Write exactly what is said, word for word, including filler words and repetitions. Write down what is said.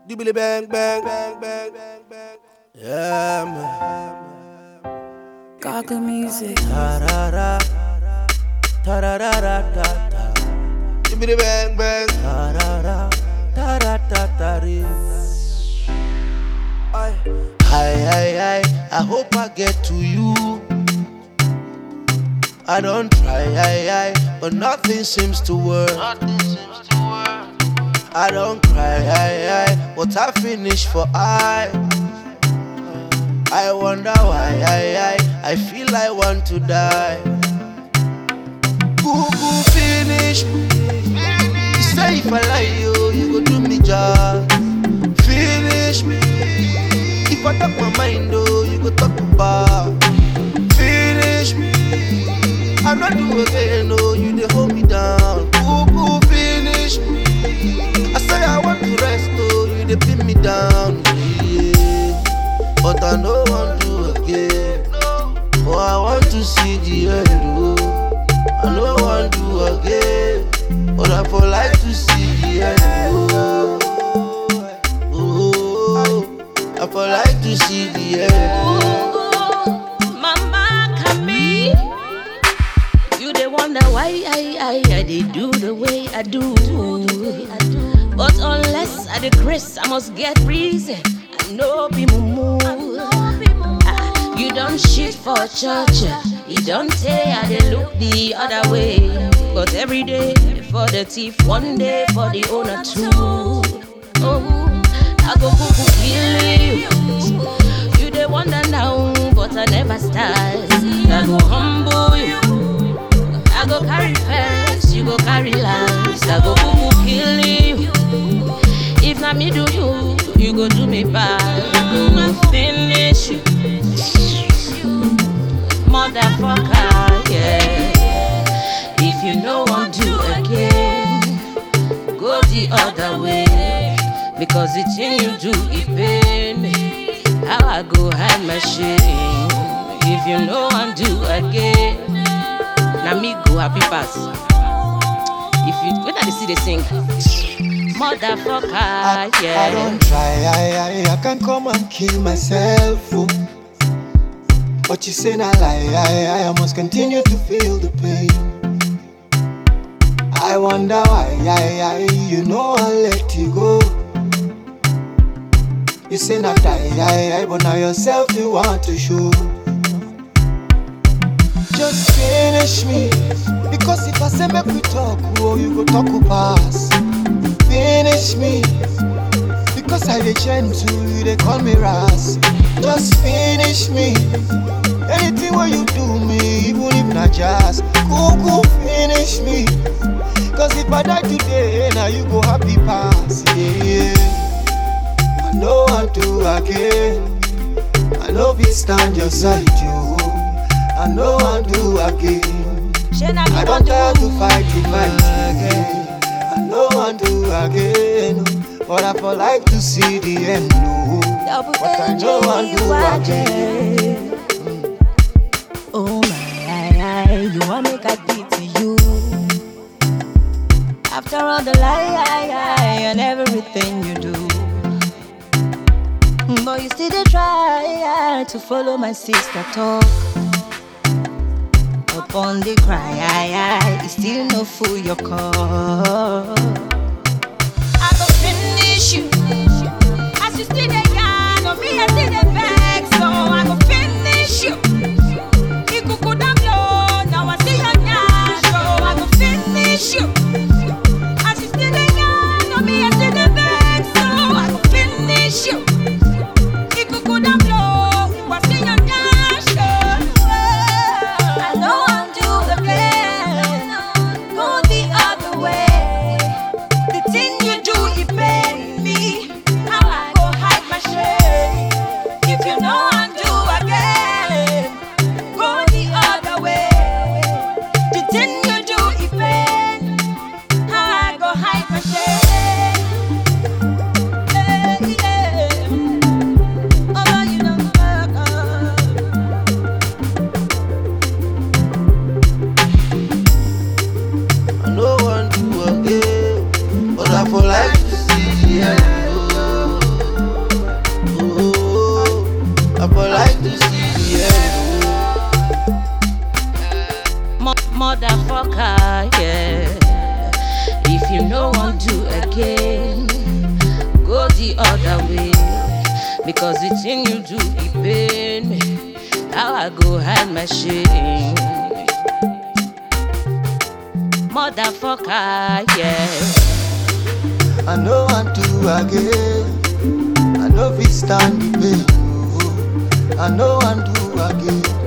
Dibbly bang bang bang bang bang bang. Yeah man. Gaga music. Ta ra ra, ta ra ra ra ta ta. Dibbly bang bang. Ta ra ra, ta ra ta ta re. Hi hi hi. I hope I get to you. I don't try, I, I, but nothing seems to work. Nothing seems to work. I don't cry, I, I, but I finish for I. I wonder why, I, I, I feel I want to die. Boo boo finish me. You say if I lie you, you go do me job. Finish me. If I talk my mind, oh, you go talk about. Finish me. I'm not do again, no, you they hold me down. Boo boo finish me. I say I want to rest, oh, you they pin me down. Yeah. But I no want to again. Oh, I want to see the end, oh. I no want to again. But I for like to see the end, oh. Oh, I for like to see the end, oh. Wonder why I, I, I they do the way I do. But unless I the grace, I must get reason. I know be mumu. Ah, you don't shit for church. You don't say I they look the other way. But every day for the thief, one day for the owner too. Oh, I go cuckoo kill you. You they wonder now, but I never start. I go humble you. I go carry first, you go carry last. I go boo kill you. If not me do you, you go do me bad. I go finish you, motherfucker, yeah. If you no want to again, go the other way. Because the thing you do, it pain me. How I go hide my shame. If you no want to again, now me go happy pass. If you when I see they sing, motherfucker, I, yeah. I don't try, I, I, I can come and kill myself. Oh. But you say not lie, I, I must continue to feel the pain. I wonder why, I, I, you know I let you go. You say not die, I, I, but now yourself you want to show. Just finish me. Because if I say make we talk, oh, you go talk pass. Finish me. Because I dey gentle, you they call me Ras. Just finish me. Anything where you do me, even if not just go go finish me. Cause if I die today, now you go happy pass. Yeah. I know I do again. I know we stand your side, you. I know I do again. I don't have to fight to fight again. I know I do again. But I for like to see the end. No. But I know I do again. Oh my, you want make I beat to you. After all the lie and everything you do, but you still dey try to follow my sister talk. Upon the cry, I, I, it still no fool your call. I go finish you. As you still there, yarn on me, I still there back, so I go finish you. You could go down low, now I see your yarn, so I go finish you. As you still there, yarn on me, I still there back, so I go finish you. You could go down low, I see your yarn, so I know. Cause the thing you do, it pain me. How I go hide my shame. Motherfucker, yeah. I know I do again. I know we stand the pain. Oh. I know I do again.